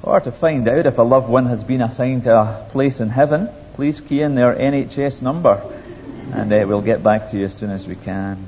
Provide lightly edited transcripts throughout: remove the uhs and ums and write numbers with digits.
Or to find out if a loved one has been assigned to a place in heaven, please key in their NHS number, and we'll get back to you as soon as we can.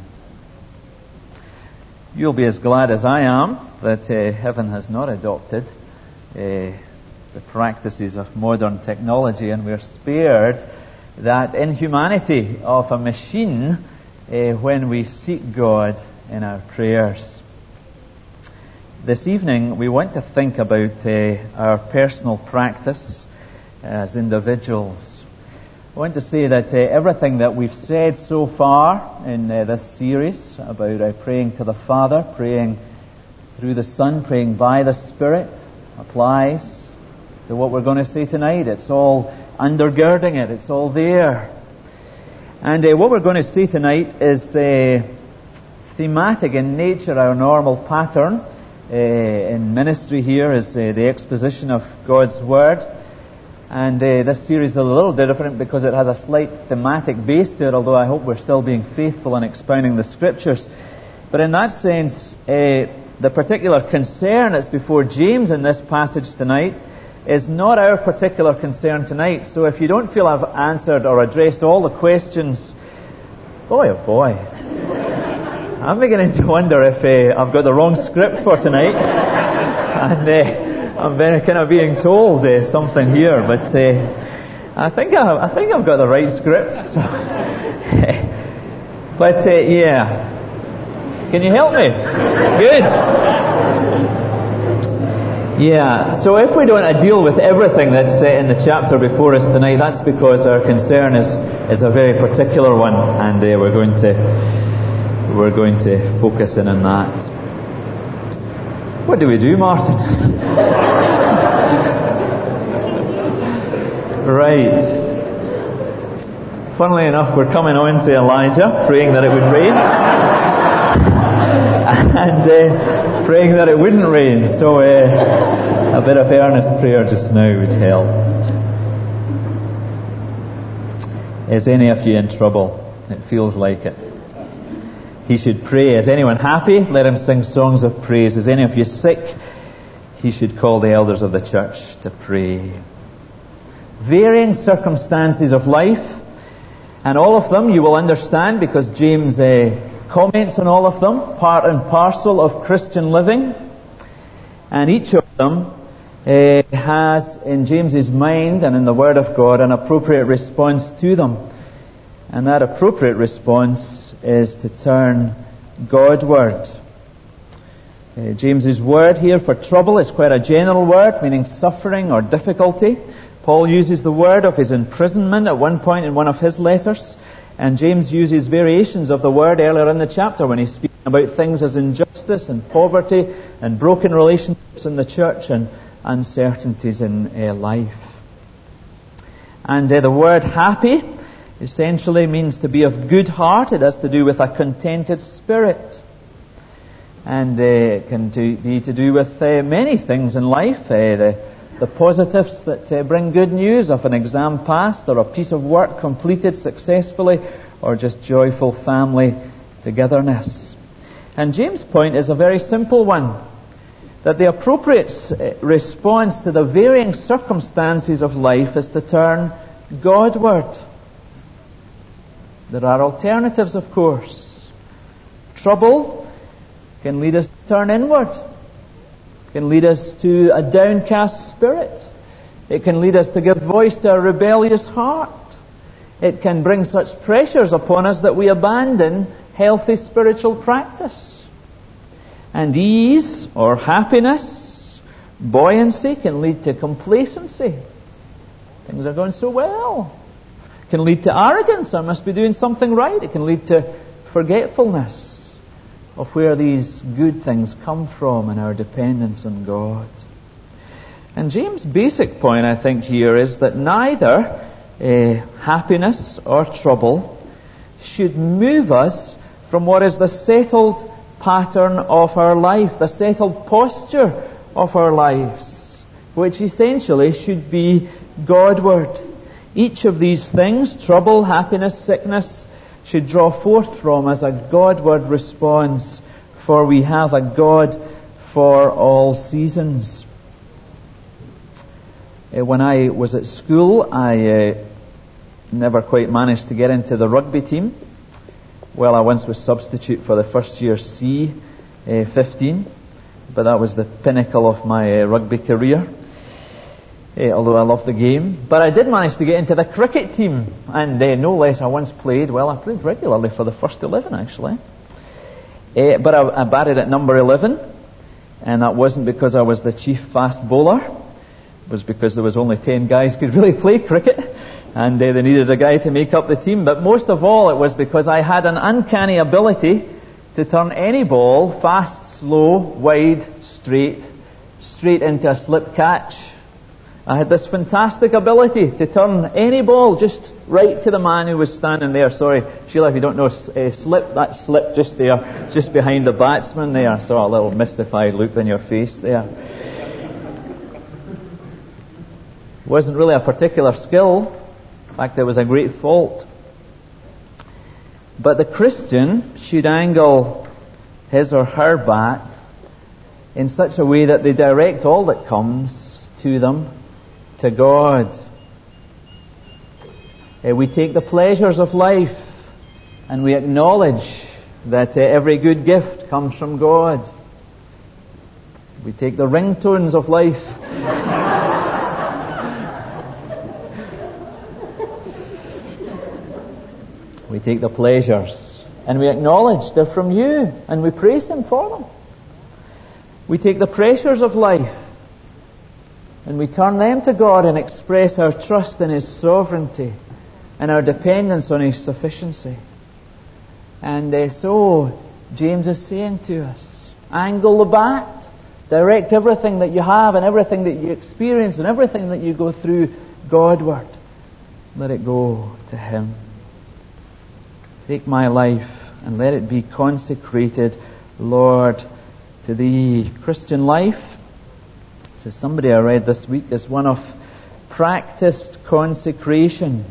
You'll be as glad as I am that heaven has not adopted the practices of modern technology, and we're spared that inhumanity of a machine when we seek God in our prayers. This evening we want to think about our personal practice as individuals. I want to say that everything that we've said so far in this series about praying to the Father, praying through the Son, praying by the Spirit, applies to what we're going to say tonight. It's all undergirding it. It's all there. And what we're going to see tonight is thematic in nature. Our normal pattern in ministry here is the exposition of God's Word. And this series is a little different because it has a slight thematic base to it, although I hope we're still being faithful in expounding the Scriptures. But in that sense, the particular concern that's before James in this passage tonight is not our particular concern tonight. So if you don't feel I've answered or addressed all the questions, boy oh boy, I'm beginning to wonder if I've got the wrong script for tonight. And I'm very kind of being told something here, but I think I've got the right script. So but yeah, can you help me? Good. Yeah, so if we don't deal with everything that's in the chapter before us tonight, that's because our concern is a very particular one, and we're going to focus in on that. What do we do, Martin? Right. Funnily enough, we're coming on to Elijah, praying that it would rain. And praying that it wouldn't rain. So a bit of earnest prayer just now would help. Is any of you in trouble? It feels like it. He should pray. Is anyone happy? Let him sing songs of praise. Is any of you sick? He should call the elders of the church to pray. Varying circumstances of life, and all of them you will understand because James comments on all of them, part and parcel of Christian living. And each of them has in James's mind and in the Word of God an appropriate response to them. And that appropriate response is to turn Godward. James's word here for trouble is quite a general word, meaning suffering or difficulty. Paul uses the word of his imprisonment at one point in one of his letters. And James uses variations of the word earlier in the chapter when he's speaking about things as injustice and poverty and broken relationships in the church and uncertainties in life. And the word happy essentially means to be of good heart. It has to do with a contented spirit. And it can be to do with many things in life. The positives that bring good news of an exam passed or a piece of work completed successfully or just joyful family togetherness. And James' point is a very simple one, that the appropriate response to the varying circumstances of life is to turn Godward. There are alternatives, of course. Trouble can lead us to turn inward. Can lead us to a downcast spirit. It can lead us to give voice to a rebellious heart. It can bring such pressures upon us that we abandon healthy spiritual practice. And ease or happiness, buoyancy can lead to complacency. Things are going so well. It can lead to arrogance. I must be doing something right. It can lead to forgetfulness of where these good things come from and our dependence on God. And James' basic point, I think, here is that neither happiness or trouble should move us from what is the settled pattern of our life, the settled posture of our lives, which essentially should be Godward. Each of these things, trouble, happiness, sickness, should draw forth from as a Godward response, for we have a God for all seasons. When I was at school, I never quite managed to get into the rugby team. Well, I once was substitute for the first year C-15, but that was the pinnacle of my rugby career, although I loved the game. But I did manage to get into the cricket team, and no less, I played regularly for the first 11, actually. But I batted at number 11, and that wasn't because I was the chief fast bowler. It was because there was only 10 guys who could really play cricket, and they needed a guy to make up the team. But most of all, it was because I had an uncanny ability to turn any ball, fast, slow, wide, straight into a slip catch. I had this fantastic ability to turn any ball just right to the man who was standing there. Sorry, Sheila, if you don't know slip, that's slip just there, just behind the batsman there. I saw a little mystified look on your face there. It wasn't really a particular skill. In fact, it was a great fault. But the Christian should angle his or her bat in such a way that they direct all that comes to them to God. We take the pleasures of life and we acknowledge that every good gift comes from God. We take the ringtones of life we take the pleasures and we acknowledge they're from you, and we praise Him for them. We take the pressures of life and we turn them to God and express our trust in His sovereignty and our dependence on His sufficiency. And so James is saying to us, angle the bat, direct everything that you have and everything that you experience and everything that you go through Godward. Let it go to Him. Take my life and let it be consecrated, Lord, to Thee. Christian life, so somebody I read this week, is one of practiced consecration.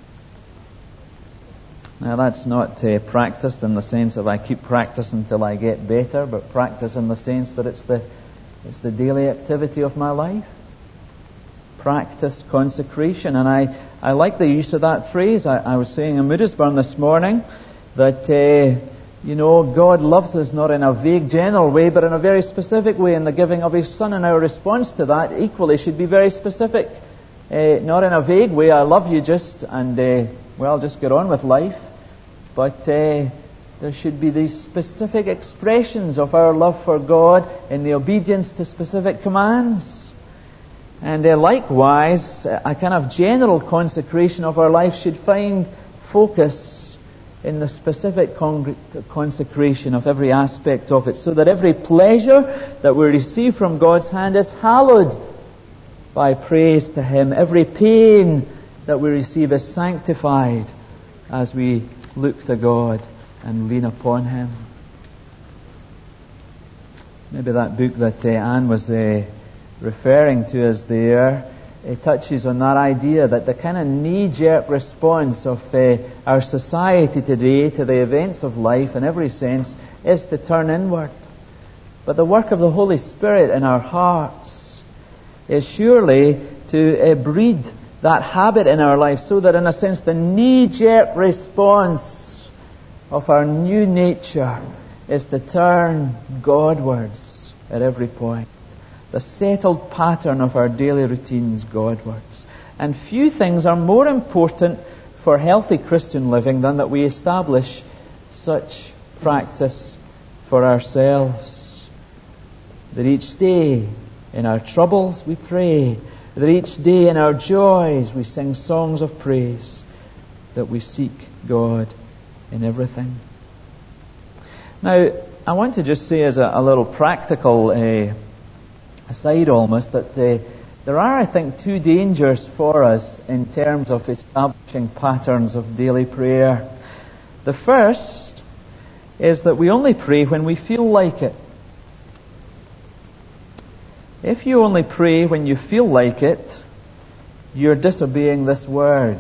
Now that's not practiced in the sense of I keep practicing until I get better, but practice in the sense that it's the daily activity of my life. Practiced consecration. And I like the use of that phrase. I was saying in Moodisburn this morning that God loves us not in a vague general way, but in a very specific way in the giving of His Son, and our response to that equally should be very specific. Not in a vague way, I love you just, and just get on with life. But there should be these specific expressions of our love for God in the obedience to specific commands. And likewise, a kind of general consecration of our life should find focus in the specific consecration of every aspect of it, so that every pleasure that we receive from God's hand is hallowed by praise to Him. Every pain that we receive is sanctified as we look to God and lean upon Him. Maybe that book that Anne was referring to us there, it touches on that idea that the kind of knee-jerk response of our society today to the events of life in every sense is to turn inward. But the work of the Holy Spirit in our hearts is surely to breed that habit in our life, so that in a sense the knee-jerk response of our new nature is to turn Godwards at every point. The settled pattern of our daily routines Godwards. And few things are more important for healthy Christian living than that we establish such practice for ourselves. That each day in our troubles we pray. That each day in our joys we sing songs of praise. That we seek God in everything. Now, I want to just say as a little practical aside almost, that there are, I think, two dangers for us in terms of establishing patterns of daily prayer. The first is that we only pray when we feel like it. If you only pray when you feel like it, you're disobeying this word.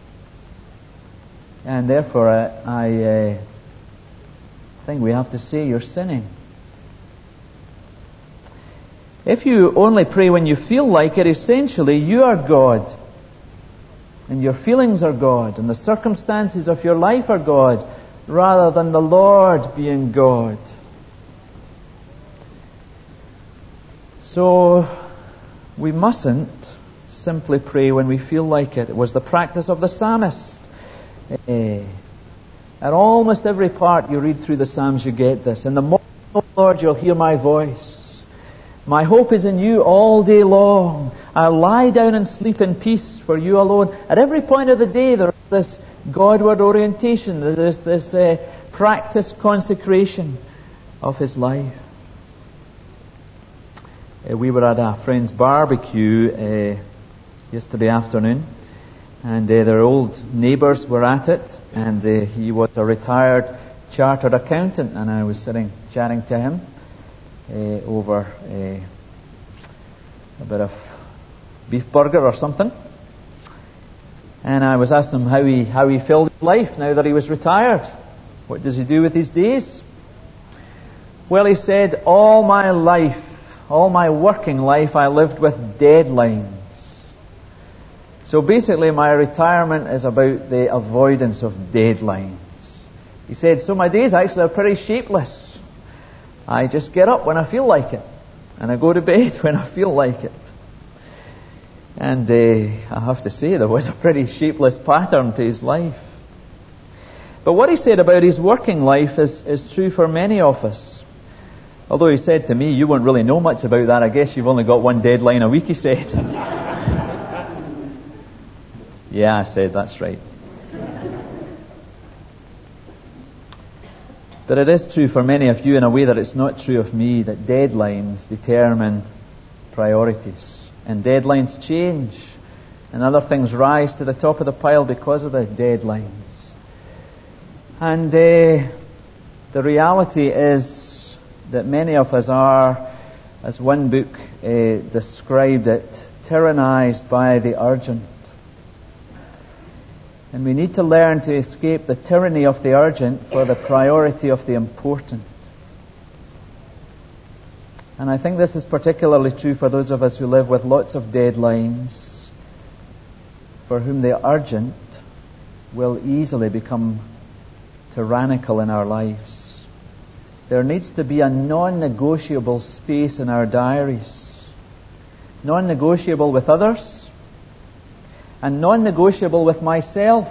And therefore, I think we have to say you're sinning. If you only pray when you feel like it, essentially you are God. And your feelings are God. And the circumstances of your life are God, rather than the Lord being God. So we mustn't simply pray when we feel like it. It was the practice of the psalmist. At almost every part you read through the Psalms, you get this. In the morning, O Lord, you'll hear my voice. My hope is in you all day long. I'll lie down and sleep in peace, for you alone. At every point of the day, there is this Godward orientation. There is this practice consecration of his life. We were at a friend's barbecue yesterday afternoon, and their old neighbours were at it, and he was a retired chartered accountant, and I was sitting chatting to him over a bit of beef burger or something, and I was asking him how he filled his life now that he was retired. What does he do with his days? Well, he said, all my life, all my working life, I lived with deadlines. So basically my retirement is about the avoidance of deadlines. He said, so my days actually are pretty shapeless. I just get up when I feel like it, and I go to bed when I feel like it. And I have to say, there was a pretty shapeless pattern to his life. But what he said about his working life is true for many of us. Although he said to me, you won't really know much about that. I guess you've only got one deadline a week, he said. Yeah, I said, that's right. But it is true for many of you in a way that it's not true of me, that deadlines determine priorities. And deadlines change. And other things rise to the top of the pile because of the deadlines. And the reality is that many of us are, as one book described it, tyrannized by the urgent. And we need to learn to escape the tyranny of the urgent for the priority of the important. And I think this is particularly true for those of us who live with lots of deadlines, for whom the urgent will easily become tyrannical in our lives. There needs to be a non-negotiable space in our diaries. Non-negotiable with others, and non-negotiable with myself,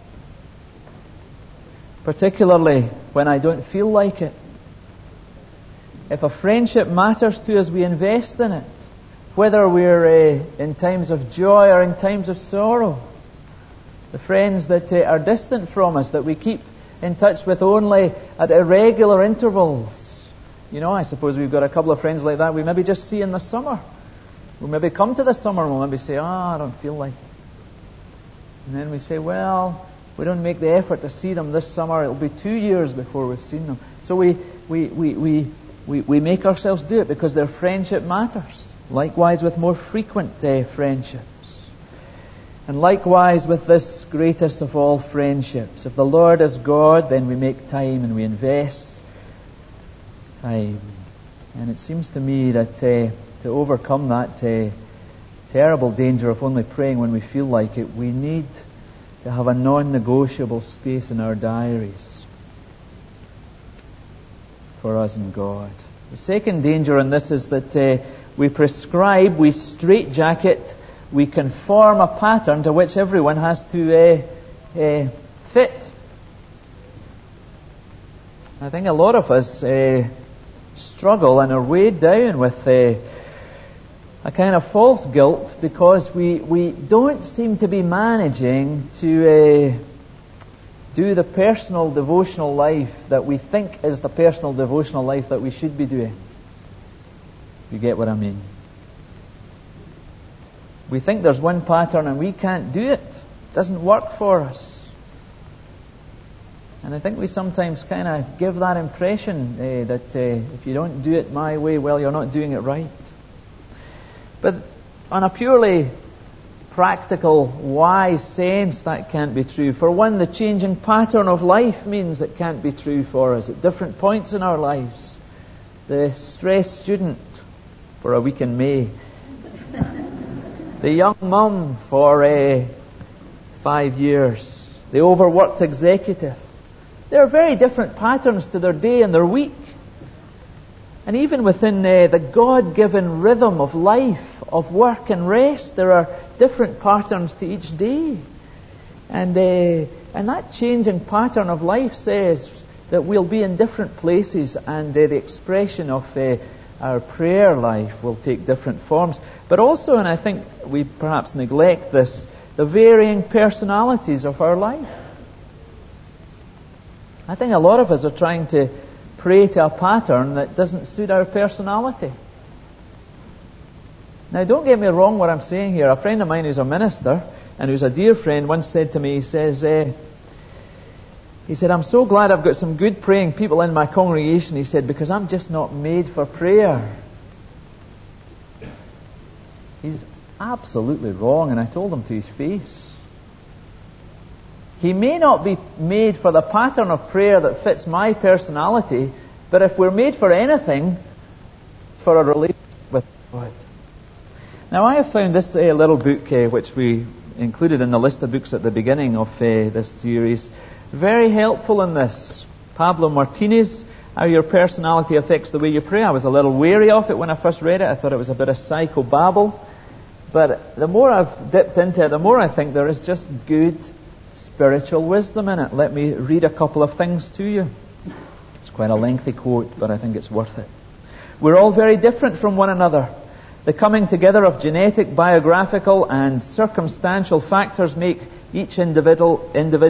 particularly when I don't feel like it. If a friendship matters to us, we invest in it, whether we're in times of joy or in times of sorrow. The friends that are distant from us, that we keep in touch with only at irregular intervals. You know, I suppose we've got a couple of friends like that we maybe just see in the summer. We'll maybe come to the summer and we'll maybe say, I don't feel like it. And then we say, well, we don't make the effort to see them this summer. It'll be 2 years before we've seen them. So we make ourselves do it because their friendship matters. Likewise with more frequent friendships. And likewise with this greatest of all friendships. If the Lord is God, then we make time and we invest time. And it seems to me that to overcome that terrible danger of only praying when we feel like it, we need to have a non-negotiable space in our diaries for us and God. The second danger in this is that we prescribe, we straitjacket, we conform a pattern to which everyone has to fit. I think a lot of us struggle and are weighed down with a kind of false guilt because we don't seem to be managing to do the personal devotional life that we think is the personal devotional life that we should be doing. You get what I mean? We think there's one pattern and we can't do it. It doesn't work for us. And I think we sometimes kind of give that impression that if you don't do it my way, well, you're not doing it right. But on a purely practical, wise sense, that can't be true. For one, the changing pattern of life means it can't be true for us at different points in our lives. The stressed student for a week in May. The young mum for 5 years. The overworked executive. There are very different patterns to their day and their week. And even within the God-given rhythm of life, of work and rest, there are different patterns to each day. And that changing pattern of life says that we'll be in different places, and the expression of our prayer life will take different forms. But also, and I think we perhaps neglect this, the varying personalities of our life. I think a lot of us are trying to pray to a pattern that doesn't suit our personality. Now, don't get me wrong what I'm saying here. A friend of mine who's a minister and who's a dear friend once said to me, he said, I'm so glad I've got some good praying people in my congregation, he said, because I'm just not made for prayer. He's absolutely wrong, and I told him to his face. He may not be made for the pattern of prayer that fits my personality, but if we're made for anything, for a relationship with God. Now, I have found this little book, which we included in the list of books at the beginning of this series, very helpful in this. Pablo Martinez, How Your Personality Affects the Way You Pray. I was a little wary of it when I first read it. I thought it was a bit of psychobabble. But the more I've dipped into it, the more I think there is just good spiritual wisdom in it. Let me read a couple of things to you. It's quite a lengthy quote, but I think it's worth it. We're all very different from one another. The coming together of genetic, biographical, and circumstantial factors make each individual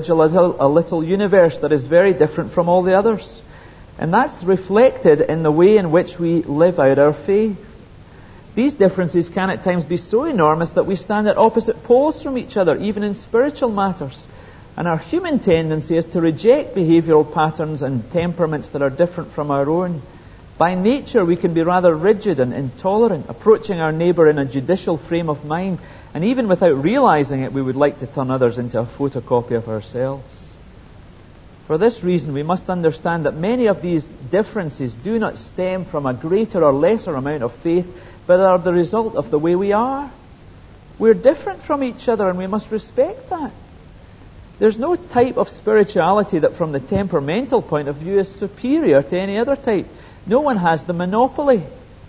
a little universe that is very different from all the others. And that's reflected in the way in which we live out our faith. These differences can at times be so enormous that we stand at opposite poles from each other, even in spiritual matters. And our human tendency is to reject behavioral patterns and temperaments that are different from our own. By nature, we can be rather rigid and intolerant, approaching our neighbour in a judicial frame of mind, and even without realizing it, we would like to turn others into a photocopy of ourselves. For this reason, we must understand that many of these differences do not stem from a greater or lesser amount of faith, but are the result of the way we are. We're different from each other, and we must respect that. There's no type of spirituality that from the temperamental point of view is superior to any other type. No one has the monopoly.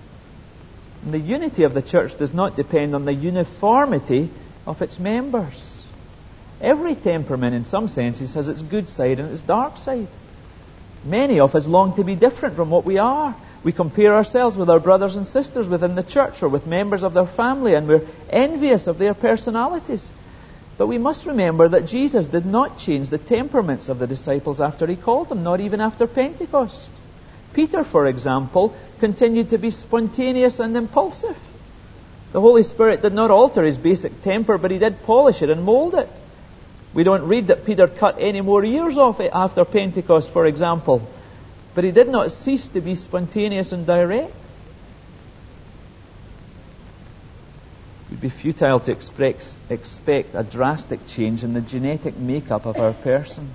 And the unity of the church does not depend on the uniformity of its members. Every temperament, in some senses, has its good side and its dark side. Many of us long to be different from what we are. We compare ourselves with our brothers and sisters within the church or with members of their family, and we're envious of their personalities. But we must remember that Jesus did not change the temperaments of the disciples after he called them, not even after Pentecost. Peter, for example, continued to be spontaneous and impulsive. The Holy Spirit did not alter his basic temper, but he did polish it and mold it. We don't read that Peter cut any more ears off it after Pentecost, for example. But he did not cease to be spontaneous and direct. It would be futile to expect a drastic change in the genetic makeup of our person.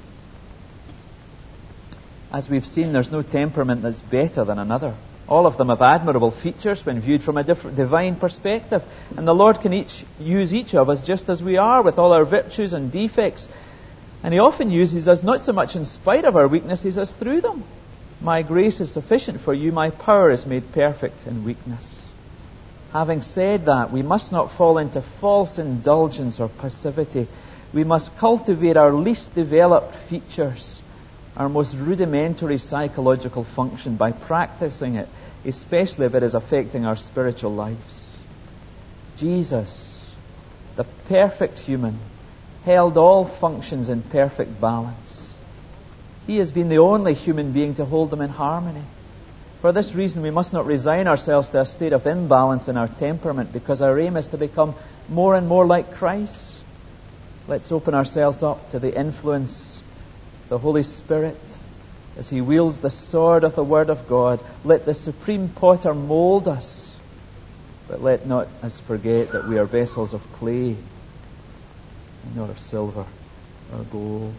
As we've seen, there's no temperament that's better than another. All of them have admirable features when viewed from a different divine perspective. And the Lord can use each of us just as we are, with all our virtues and defects. And he often uses us not so much in spite of our weaknesses as through them. My grace is sufficient for you, my power is made perfect in weakness. Having said that, we must not fall into false indulgence or passivity. We must cultivate our least developed features, our most rudimentary psychological function, by practicing it, especially if it is affecting our spiritual lives. Jesus, the perfect human, held all functions in perfect balance. He has been the only human being to hold them in harmony. For this reason, we must not resign ourselves to a state of imbalance in our temperament, because our aim is to become more and more like Christ. Let's open ourselves up to the influence of the Holy Spirit as he wields the sword of the Word of God. Let the Supreme Potter mold us, but let not us forget that we are vessels of clay and not of silver or gold.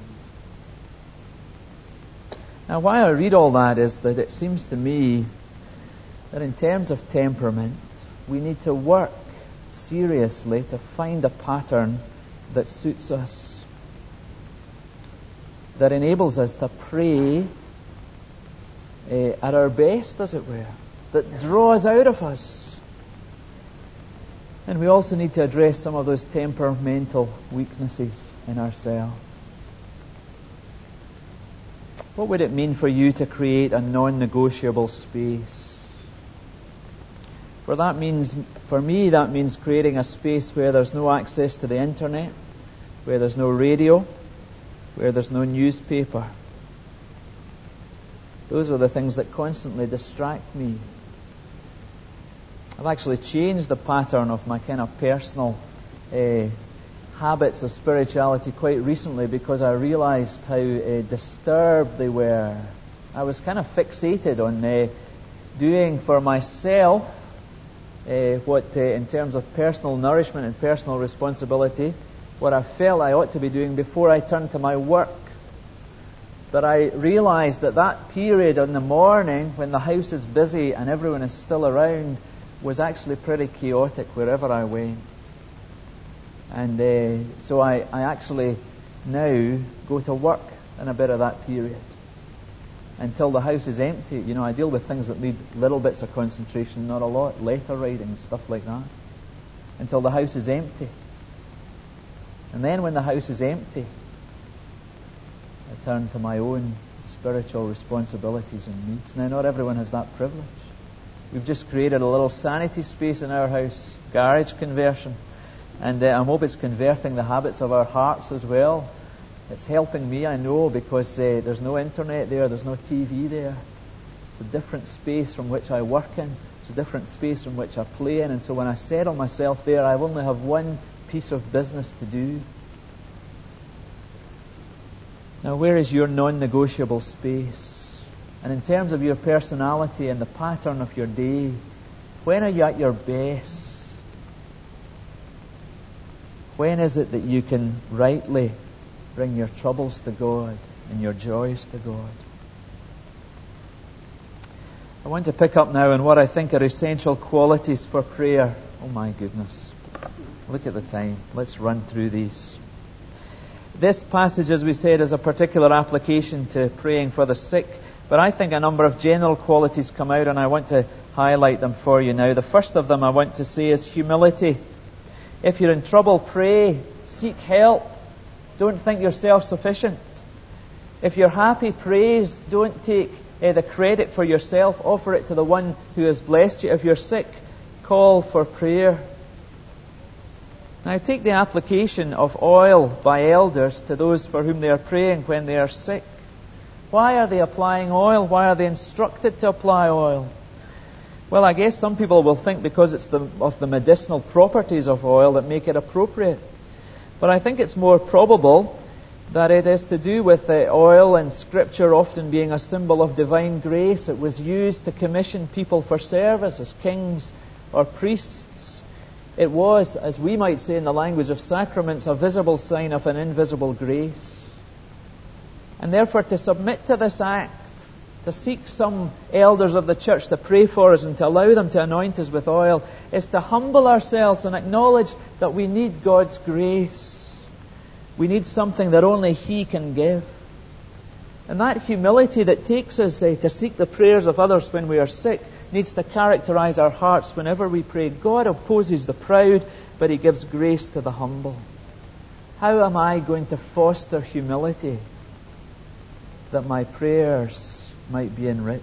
Now, why I read all that is that it seems to me that in terms of temperament, we need to work seriously to find a pattern that suits us, that enables us to pray at our best, as it were, that draws out of us. And we also need to address some of those temperamental weaknesses in ourselves. What would it mean for you to create a non-negotiable space? For me, that means creating a space where there's no access to the internet, where there's no radio, where there's no newspaper. Those are the things that constantly distract me. I've actually changed the pattern of my kind of personal habits of spirituality quite recently because I realized how disturbed they were. I was kind of fixated on doing for myself what, in terms of personal nourishment and personal responsibility, what I felt I ought to be doing before I turned to my work. But I realized that period in the morning when the house is busy and everyone is still around was actually pretty chaotic wherever I went. And so I actually now go to work in a bit of that period until the house is empty. You know, I deal with things that need little bits of concentration, not a lot, letter writing, stuff like that, until the house is empty. And then when the house is empty, I turn to my own spiritual responsibilities and needs. Now, not everyone has that privilege. We've just created a little sanity space in our house, garage conversion. And I hope it's converting the habits of our hearts as well. It's helping me, I know, because there's no internet there, there's no TV there. It's a different space from which I work in. It's a different space from which I play in. And so when I settle myself there, I only have one piece of business to do. Now, where is your non-negotiable space? And in terms of your personality and the pattern of your day, when are you at your best? When is it that you can rightly bring your troubles to God and your joys to God? I want to pick up now on what I think are essential qualities for prayer. Oh my goodness. Look at the time. Let's run through these. This passage, as we said, is a particular application to praying for the sick, but I think a number of general qualities come out, and I want to highlight them for you now. The first of them I want to say is humility. If you're in trouble, pray. Seek help. Don't think you're self-sufficient. If you're happy, praise. Don't take the credit for yourself. Offer it to the one who has blessed you. If you're sick, call for prayer. Now take the application of oil by elders to those for whom they are praying when they are sick. Why are they applying oil? Why are they instructed to apply oil? Well, I guess some people will think because it's of the medicinal properties of oil that make it appropriate. But I think it's more probable that it is to do with oil and Scripture often being a symbol of divine grace. It was used to commission people for service as kings or priests. It was, as we might say in the language of sacraments, a visible sign of an invisible grace. And therefore to submit to this act, to seek some elders of the church to pray for us and to allow them to anoint us with oil, is to humble ourselves and acknowledge that we need God's grace. We need something that only He can give. And that humility that takes us to seek the prayers of others when we are sick needs to characterize our hearts whenever we pray. God opposes the proud, but He gives grace to the humble. How am I going to foster humility that my prayers might be enriched?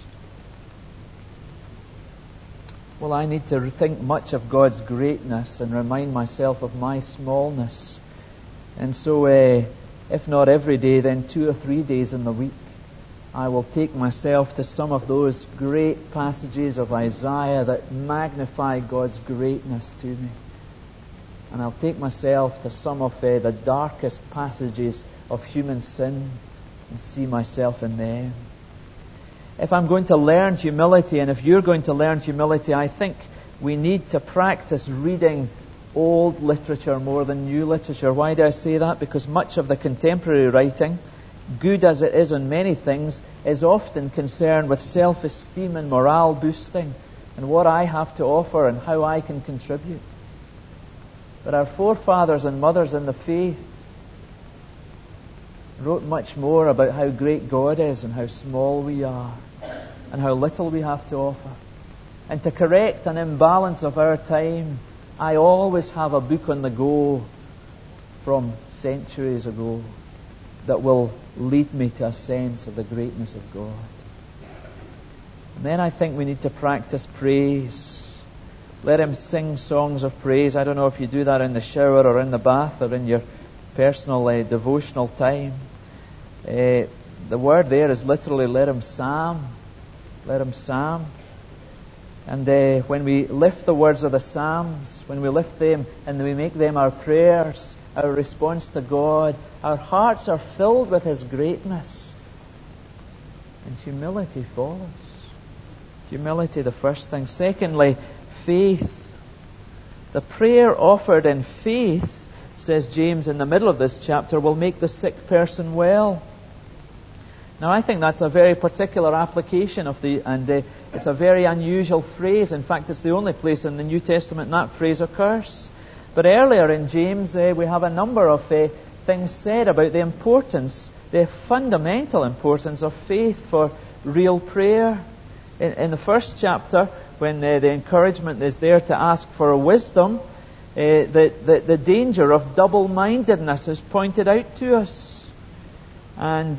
Well, I need to think much of God's greatness and remind myself of my smallness. And so, if not every day, then 2 or 3 days in the week, I will take myself to some of those great passages of Isaiah that magnify God's greatness to me. And I'll take myself to some of the darkest passages of human sin and see myself in them. If I'm going to learn humility, and if you're going to learn humility, I think we need to practice reading old literature more than new literature. Why do I say that? Because much of the contemporary writing, good as it is on many things, is often concerned with self-esteem and morale boosting. and what I have to offer and how I can contribute. But our forefathers and mothers in the faith wrote much more about how great God is and how small we are and how little we have to offer. And to correct an imbalance of our time, I always have a book on the go from centuries ago that will lead me to a sense of the greatness of God. And then I think we need to practice praise. Let Him sing songs of praise. I don't know if you do that in the shower or in the bath or in your personal devotional time. The word there is literally let Him psalm. Let Him psalm. And when we lift the words of the Psalms, when we lift them and we make them our prayers, our response to God, our hearts are filled with His greatness. And humility follows. Humility, the first thing. Secondly, faith. The prayer offered in faith, says James in the middle of this chapter, will make the sick person well. Now, I think that's a very particular application of it's a very unusual phrase. In fact, it's the only place in the New Testament that phrase occurs. But earlier in James, we have a number of things said about the importance, the fundamental importance of faith for real prayer. In the first chapter, when the encouragement is there to ask for wisdom, the danger of double-mindedness is pointed out to us. And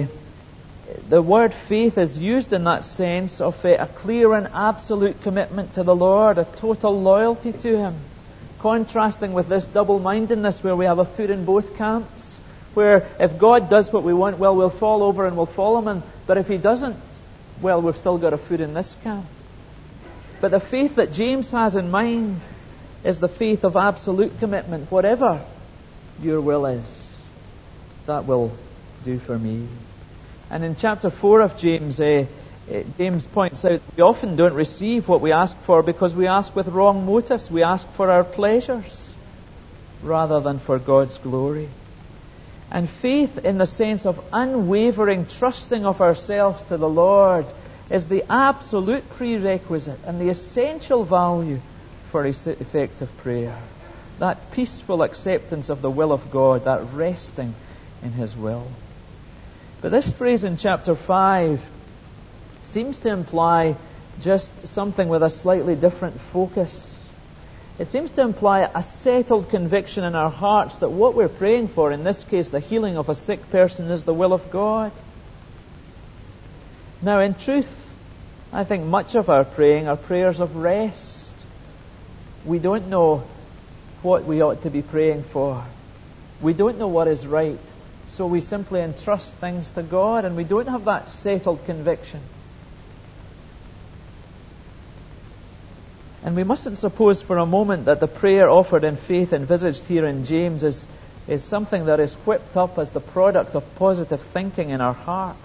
the word faith is used in that sense of a clear and absolute commitment to the Lord, a total loyalty to Him, contrasting with this double-mindedness where we have a foot in both camps, where if God does what we want, well, we'll fall over and we'll follow Him, but if He doesn't, well, we've still got a foot in this camp. But the faith that James has in mind is the faith of absolute commitment. Whatever your will is, that will do for me. And in chapter 4 of James, James points out we often don't receive what we ask for because we ask with wrong motives. We ask for our pleasures rather than for God's glory. And faith in the sense of unwavering trusting of ourselves to the Lord is the absolute prerequisite and the essential value for effective prayer. That peaceful acceptance of the will of God, that resting in His will. But this phrase in chapter 5 seems to imply just something with a slightly different focus. It seems to imply a settled conviction in our hearts that what we're praying for, in this case the healing of a sick person, is the will of God. Now, in truth, I think much of our praying are prayers of rest. We don't know what we ought to be praying for. We don't know what is right. So we simply entrust things to God, and we don't have that settled conviction. And we mustn't suppose for a moment that the prayer offered in faith envisaged here in James is something that is whipped up as the product of positive thinking in our hearts.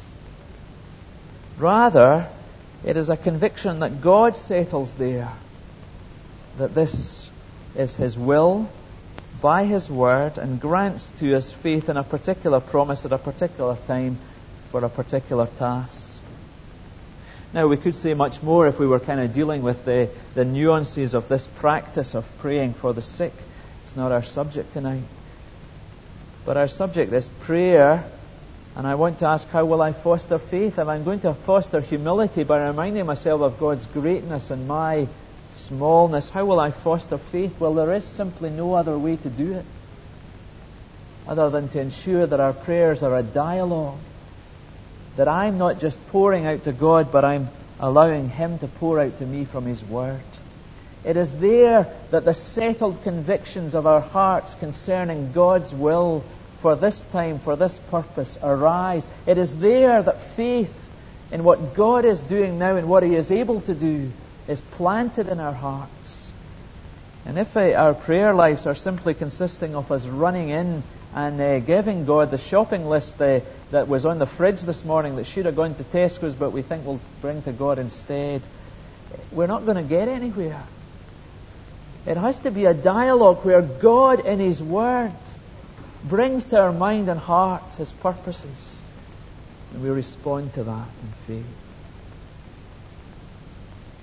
Rather, it is a conviction that God settles there, that this is His will by His word, and grants to us faith in a particular promise at a particular time for a particular task. Now, we could say much more if we were kind of dealing with the nuances of this practice of praying for the sick. It's not our subject tonight. But our subject is prayer, and I want to ask, how will I foster faith? If I'm going to foster humility by reminding myself of God's greatness and my smallness, how will I foster faith? Well, there is simply no other way to do it other than to ensure that our prayers are a dialogue, that I'm not just pouring out to God, but I'm allowing Him to pour out to me from His Word. It is there that the settled convictions of our hearts concerning God's will for this time, for this purpose, arise. It is there that faith in what God is doing now and what He is able to do is planted in our hearts. And if our prayer lives are simply consisting of us running in and giving God the shopping list that was on the fridge this morning that should have gone to Tesco's, but we think we'll bring to God instead, we're not going to get anywhere. It has to be a dialogue where God in His Word brings to our mind and hearts His purposes, and we respond to that in faith.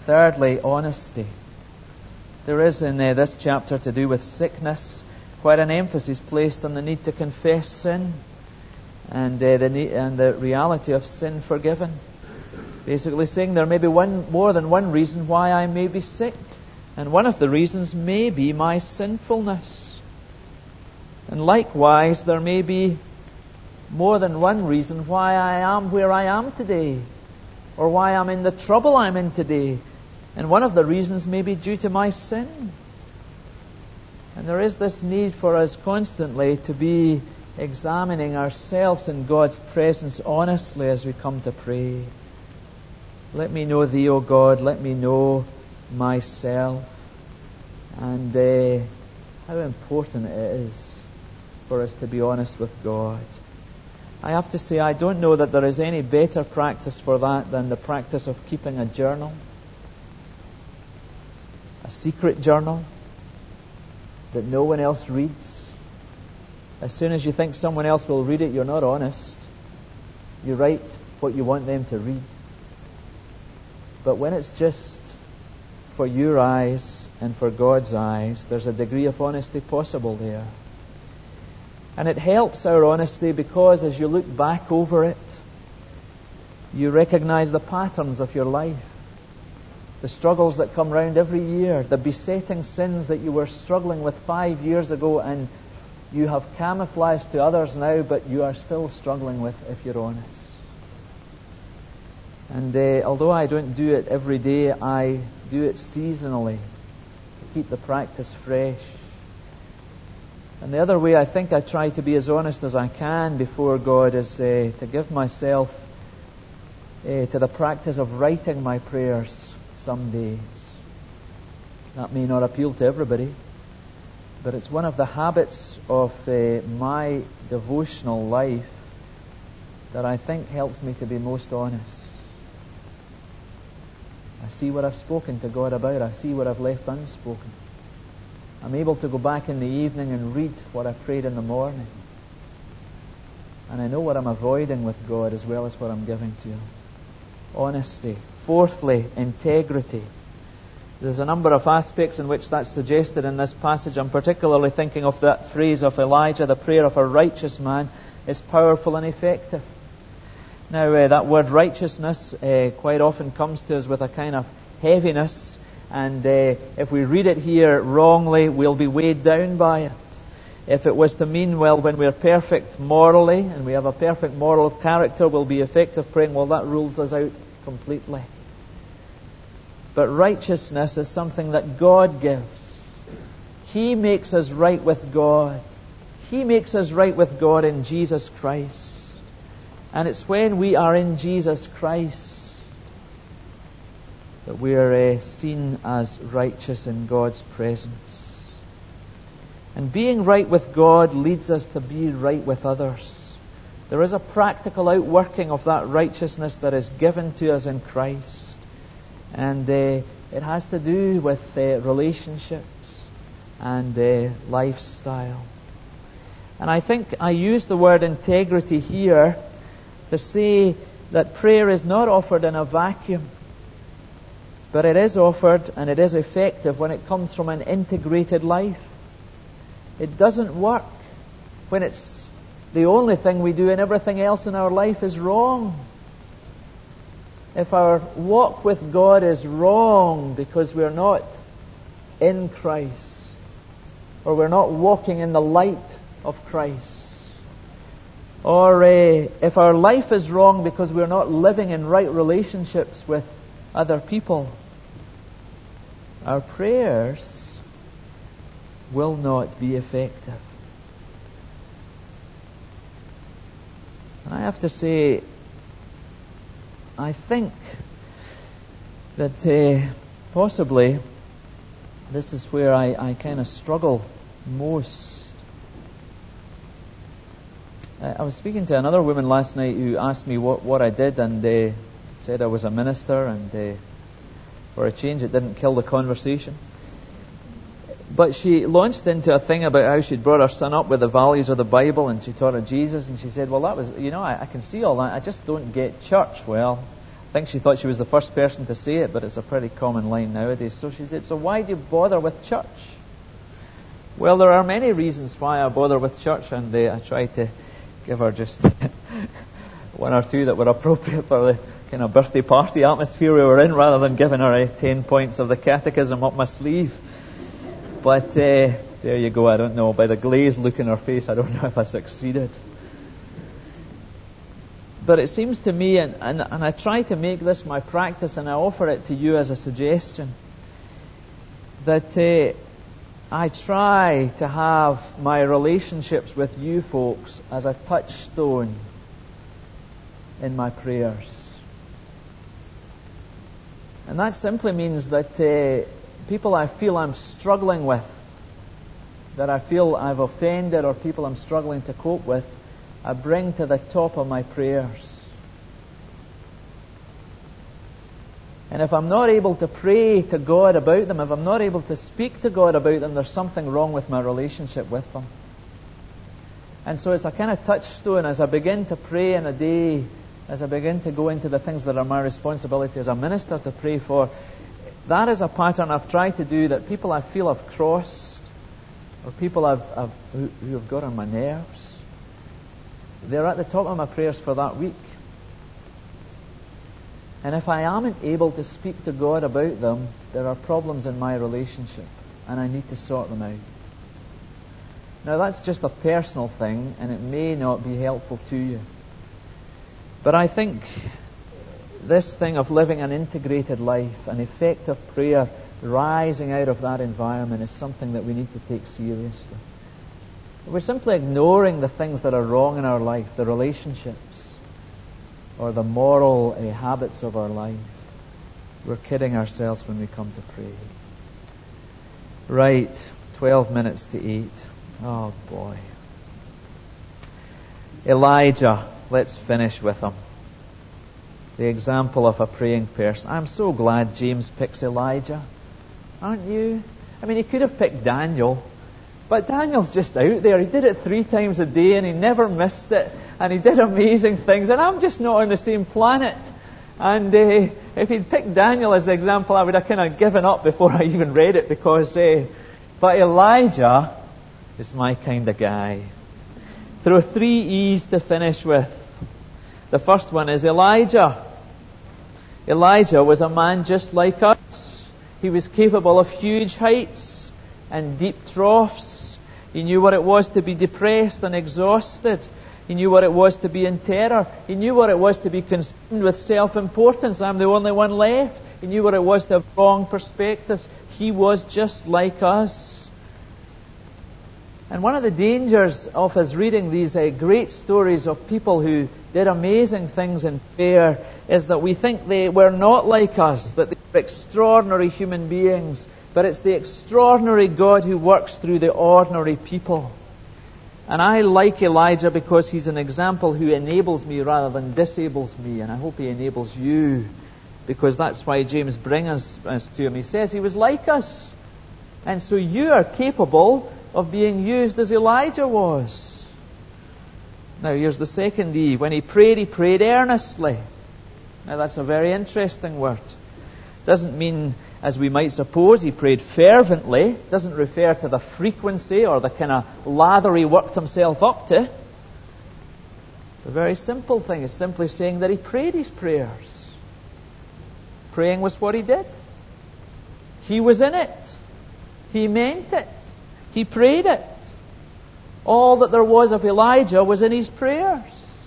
Thirdly, honesty. There is in this chapter to do with sickness quite an emphasis placed on the need to confess sin and the reality of sin forgiven. Basically saying there may be more than one reason why I may be sick, and one of the reasons may be my sinfulness. And likewise, there may be more than one reason why I am where I am today, or why I'm in the trouble I'm in today. And one of the reasons may be due to my sin. And there is this need for us constantly to be examining ourselves in God's presence honestly as we come to pray. Let me know Thee, O God. Let me know myself. And how important it is for us to be honest with God. I have to say, I don't know that there is any better practice for that than the practice of keeping a journal. A secret journal that no one else reads. As soon as you think someone else will read it, you're not honest. You write what you want them to read. But when it's just for your eyes and for God's eyes, there's a degree of honesty possible there. And it helps our honesty because as you look back over it, you recognize the patterns of your life. The struggles that come round every year, the besetting sins that you were struggling with 5 years ago and you have camouflaged to others now, but you are still struggling with if you're honest. And although I don't do it every day, I do it seasonally to keep the practice fresh. And the other way I think I try to be as honest as I can before God is to give myself to the practice of writing my prayers some days. That may not appeal to everybody, but it's one of the habits of my devotional life that I think helps me to be most honest. I see what I've spoken to God about. I see what I've left unspoken. I'm able to go back in the evening and read what I prayed in the morning. And I know what I'm avoiding with God as well as what I'm giving to Him. Honesty. Fourthly, integrity. There's a number of aspects in which that's suggested in this passage. I'm particularly thinking of that phrase of Elijah, the prayer of a righteous man is powerful and effective. Now, that word righteousness quite often comes to us with a kind of heaviness, and if we read it here wrongly, we'll be weighed down by it. If it was to mean, well, when we're perfect morally, and we have a perfect moral character, we'll be effective praying, well, that rules us out completely. But righteousness is something that God gives. He makes us right with God. He makes us right with God in Jesus Christ. And it's when we are in Jesus Christ that we are seen as righteous in God's presence. And being right with God leads us to be right with others. There is a practical outworking of that righteousness that is given to us in Christ. And it has to do with relationships and lifestyle. And I think I use the word integrity here to say that prayer is not offered in a vacuum, but it is offered and it is effective when it comes from an integrated life. It doesn't work when it's the only thing we do and everything else in our life is wrong. If our walk with God is wrong because we're not in Christ, or we're not walking in the light of Christ, or if our life is wrong because we're not living in right relationships with other people, our prayers will not be effective. And I have to say, I think that possibly this is where I kind of struggle most. I was speaking to another woman last night who asked me what I did, and said I was a minister, and for a change it didn't kill the conversation. But she launched into a thing about how she'd brought her son up with the values of the Bible, and she taught her Jesus, and she said, well, that was, I can see all that, I just don't get church. Well, I think she thought she was the first person to say it, but it's a pretty common line nowadays. So she said, so why do you bother with church? Well, there are many reasons why I bother with church, and I tried to give her just one or two that were appropriate for the kind of birthday party atmosphere we were in, rather than giving her 10 points of the catechism up my sleeve. But there you go. I don't know. By the glazed look in her face, I don't know if I succeeded. But it seems to me, and I try to make this my practice, and I offer it to you as a suggestion, that I try to have my relationships with you folks as a touchstone in my prayers. And that simply means that people I feel I'm struggling with, that I feel I've offended, or people I'm struggling to cope with, I bring to the top of my prayers. And if I'm not able to pray to God about them, if I'm not able to speak to God about them, there's something wrong with my relationship with them. And so it's a kind of touchstone as I begin to pray in a day, as I begin to go into the things that are my responsibility as a minister to pray for. That is a pattern I've tried to do, that people I feel I've crossed, or people who have got on my nerves, they're at the top of my prayers for that week. And if I aren't able to speak to God about them, there are problems in my relationship, and I need to sort them out. Now, that's just a personal thing, and it may not be helpful to you. But I think this thing of living an integrated life, an effective prayer rising out of that environment, is something that we need to take seriously. We're simply ignoring the things that are wrong in our life, the relationships, or the moral habits of our life. We're kidding ourselves when we come to pray. Right, 12 minutes to 8. Oh boy. Elijah, let's finish with him. The example of a praying person. I'm so glad James picks Elijah. Aren't you? I mean, he could have picked Daniel, but Daniel's just out there. He did it 3 times a day and he never missed it. And he did amazing things. And I'm just not on the same planet. And if he'd picked Daniel as the example, I would have kind of given up before I even read it. But Elijah is my kind of guy. There are 3 E's to finish with. The first one is Elijah. Elijah was a man just like us. He was capable of huge heights and deep troughs. He knew what it was to be depressed and exhausted. He knew what it was to be in terror. He knew what it was to be consumed with self-importance. I'm the only one left. He knew what it was to have wrong perspectives. He was just like us. And one of the dangers of us reading these great stories of people who did amazing things in prayer is that we think they were not like us, that they were extraordinary human beings. But it's the extraordinary God who works through the ordinary people. And I like Elijah because he's an example who enables me rather than disables me. And I hope he enables you, because that's why James brings us to him. He says he was like us. And so you are capable of being used as Elijah was. Now here's the second E. When he prayed earnestly. Now that's a very interesting word. Doesn't mean, as we might suppose, he prayed fervently. Doesn't refer to the frequency or the kind of lather he worked himself up to. It's a very simple thing. It's simply saying that he prayed his prayers. Praying was what he did. He was in it. He meant it. He prayed it. All that there was of Elijah was in his prayers.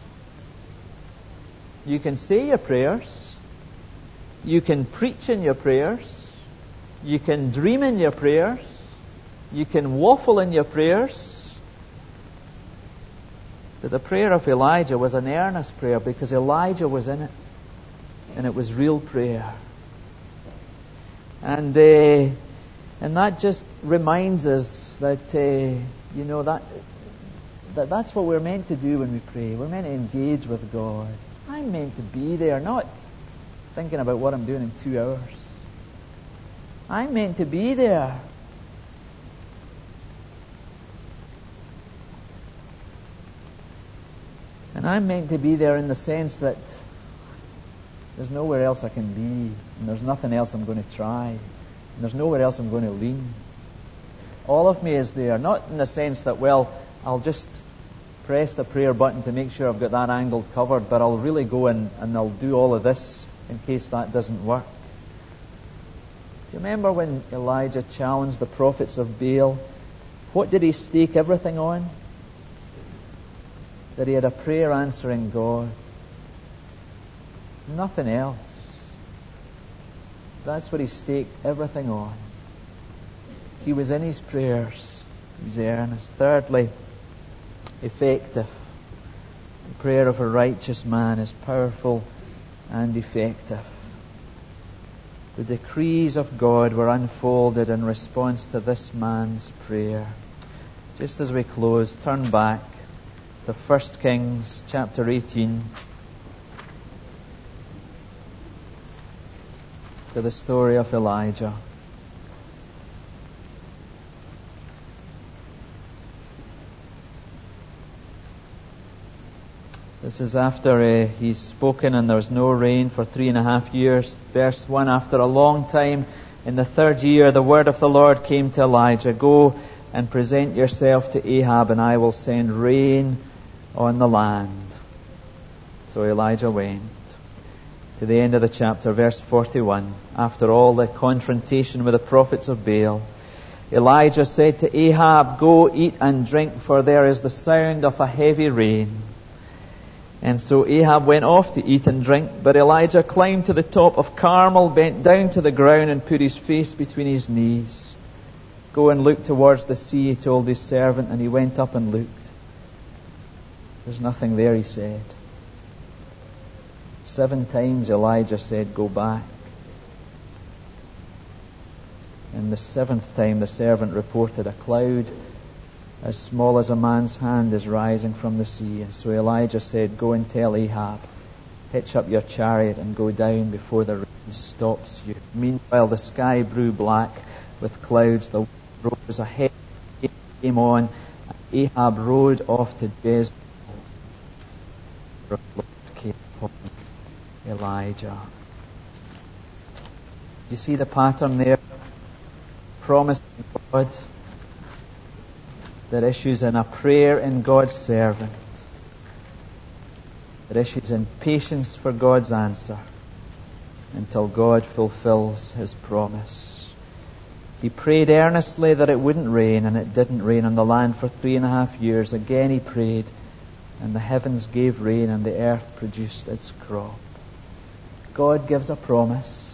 You can say your prayers. You can preach in your prayers. You can dream in your prayers. You can waffle in your prayers. But the prayer of Elijah was an earnest prayer because Elijah was in it. And it was real prayer. And that just reminds us that, that's what we're meant to do when we pray. We're meant to engage with God. I'm meant to be there, not thinking about what I'm doing in 2 hours. I'm meant to be there. And I'm meant to be there in the sense that There's nowhere else I can be, and there's nothing else I'm going to try, and there's nowhere else I'm going to lean. All of me is there, not in the sense that, well, I'll just press the prayer button to make sure I've got that angle covered, but I'll really go in and I'll do all of this in case that doesn't work. Do you remember when Elijah challenged the prophets of Baal? What did he stake everything on? That he had a prayer answering God. Nothing else. That's what he staked everything on. He was in his prayers. He was earnest. Thirdly, effective. The prayer of a righteous man is powerful and effective. The decrees of God were unfolded in response to this man's prayer. Just as we close, turn back to 1 Kings chapter 18, to the story of Elijah. This is after he's spoken and there's no rain for 3.5 years. Verse 1, after a long time, in the 3rd year, the word of the Lord came to Elijah, go and present yourself to Ahab, and I will send rain on the land. So Elijah went. To the end of the chapter, verse 41. After all the confrontation with the prophets of Baal, Elijah said to Ahab, go eat and drink, for there is the sound of a heavy rain. And so Ahab went off to eat and drink, but Elijah climbed to the top of Carmel, bent down to the ground, and put his face between his knees. Go and look towards the sea, he told his servant, and he went up and looked. There's nothing there, he said. 7 times Elijah said, go back. And the 7th time the servant reported, a cloud as small as a man's hand is rising from the sea. And so Elijah said, go and tell Ahab, hitch up your chariot and go down before the rain stops you. Meanwhile the sky grew black with clouds, the wind rose, a heavy rain came on, and Ahab rode off to Jezreel. The Lord came upon Elijah. You see the pattern there? Promise from God that issues in a prayer in God's servant, that issues in patience for God's answer until God fulfills His promise. He prayed earnestly that it wouldn't rain, and it didn't rain on the land for 3.5 years. Again he prayed, and the heavens gave rain, and the earth produced its crop. God gives a promise,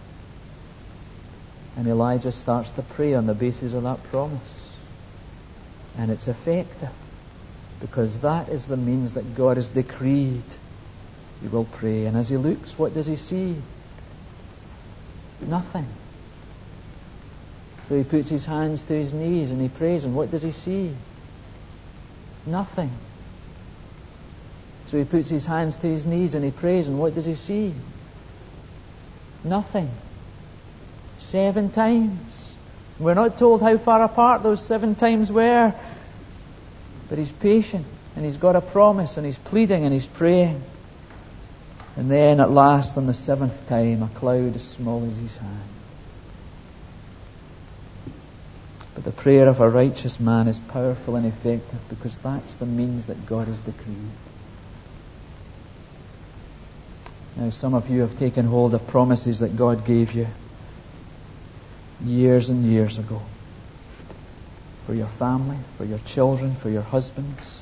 and Elijah starts to pray on the basis of that promise. And it's effective, because that is the means that God has decreed. He will pray. And as he looks, what does he see? Nothing. So he puts his hands to his knees and he prays. And what does he see? Nothing. So he puts his hands to his knees and he prays. And what does he see? Nothing. 7 times. We're not told how far apart those 7 times were. But he's patient, and he's got a promise, and he's pleading, and he's praying. And then at last, on the 7th time, a cloud as small as his hand. But the prayer of a righteous man is powerful and effective, because that's the means that God has decreed. Now, some of you have taken hold of promises that God gave you years and years ago. For your family, for your children, for your husbands.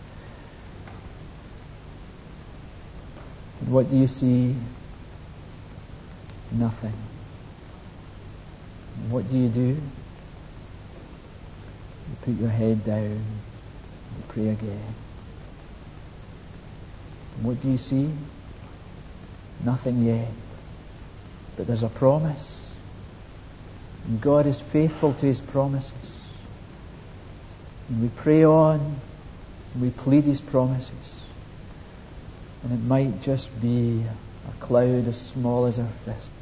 And what do you see? Nothing. And what do? You put your head down and pray again. And what do you see? Nothing yet. But there's a promise. And God is faithful to His promises. And we pray on, and we plead His promises. And it might just be a cloud as small as our fist.